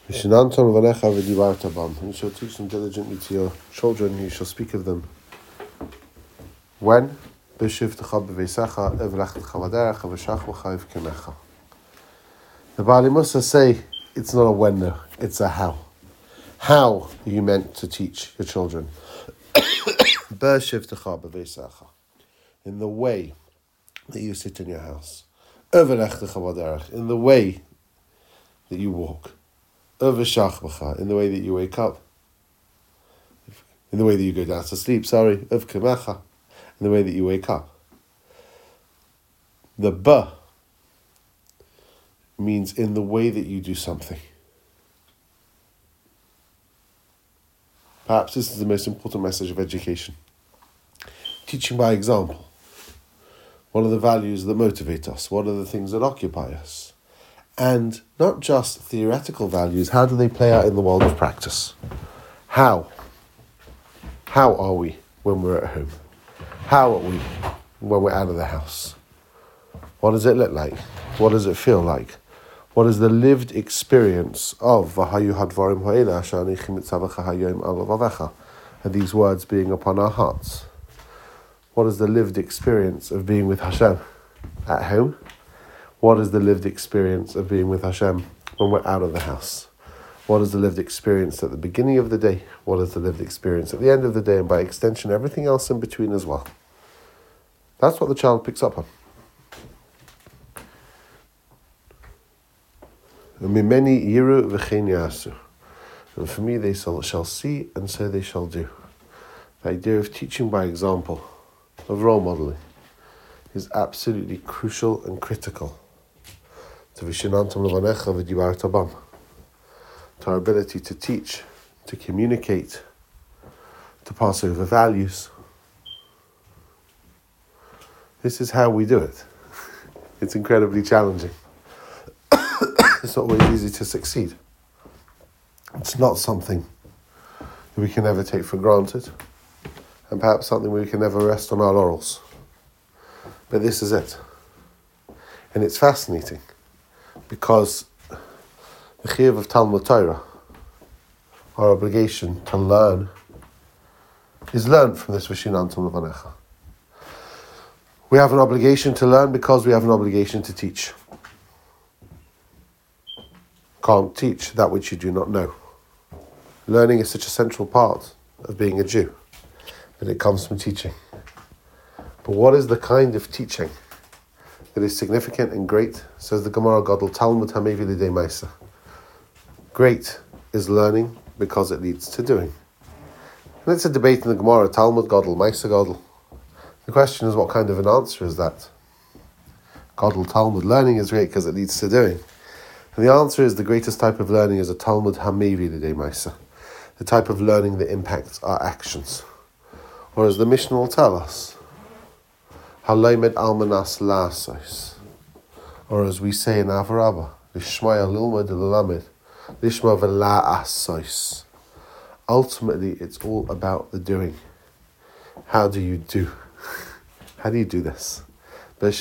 Vishinantam vanecha v'divarta bam. You shall teach them diligently to your children. You shall speak of them. When? B'shivtecha b'veisecha ev'lechtecha v'derech v'shachlecha v'kemecha. The Bali Musa say it's not a when though, it's a how. How are you meant to teach your children? B'shivtecha b'veisecha. In the way that you sit in your house. Ev'lechtecha v'derech. In the way that you walk. In the way that you wake up, in the way that you go down to sleep, in the way that you wake up. The ba means in the way that you do something. Perhaps this is the most important message of education. Teaching by example. What are the values that motivate us? What are the things that occupy us? And not just theoretical values, how do they play out in the world of practice? How? How are we when we're at home? How are we when we're out of the house? What does it look like? What does it feel like? What is the lived experience of and these words being upon our hearts? What is the lived experience of being with Hashem at home? What is the lived experience of being with Hashem when we're out of the house? What is the lived experience at the beginning of the day? What is the lived experience at the end of the day? And by extension, everything else in between as well. That's what the child picks up on. And for me, they shall see, and so they shall do. The idea of teaching by example, of role modeling, is absolutely crucial and critical to our ability to teach, to communicate, to pass over values. This is how we do it. It's incredibly challenging. It's not always easy to succeed. It's not something that we can ever take for granted, and perhaps something we can never rest on our laurels. But this is it. And it's fascinating because the chiyuv of Talmud Torah, our obligation to learn, is learned from this Vishinantam Levanecha. We have an obligation to learn because we have an obligation to teach. Can't teach that which you do not know. Learning is such a central part of being a Jew, but it comes from teaching. But what is the kind of teaching that is significant and great? Says the Gemara Gadol, Talmud Hamevi Lidei Maisa. Great is learning because it leads to doing. And it's a debate in the Gemara, Talmud Gadol, Maisa Gadol. The question is, what kind of an answer is that? Gadol Talmud, learning is great because it leads to doing. And the answer is the greatest type of learning is a Talmud Hamevi Lidei Maisa. The type of learning that impacts our actions. Or as the Mishnah will tell us, Halaymed almanas la'asos. Or as we say in Avarabba, Lishmaya lilmod l'lamed, Lishma v'la'asos. Ultimately, it's all about the doing. How do you do? How do you do this? It's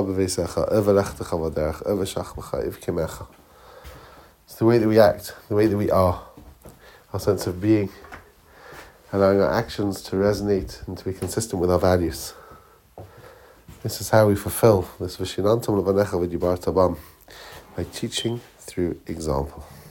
the way that we act, the way that we are, our sense of being, allowing our actions to resonate and to be consistent with our values. This is how we fulfill this Vishinantam Levanecha V'dibarta Bam, by teaching through example.